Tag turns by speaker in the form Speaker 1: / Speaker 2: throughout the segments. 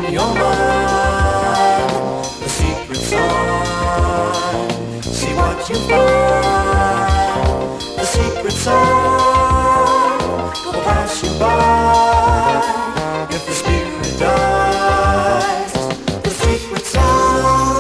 Speaker 1: in your mind. The secret sign. See what you find. The secret sign will pass you by if the spirit dies. The secret sign.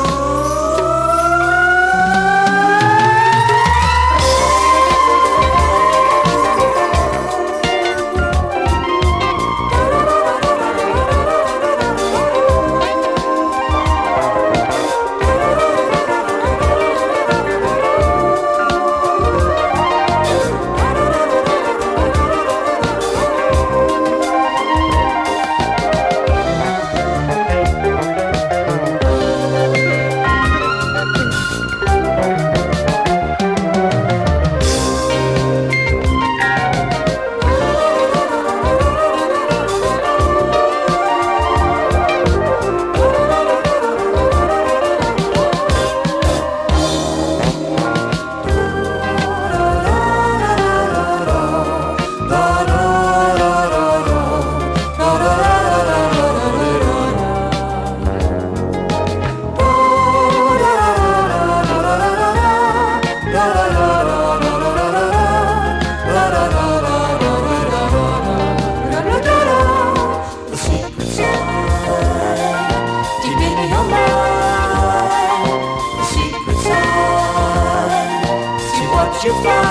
Speaker 1: You fly.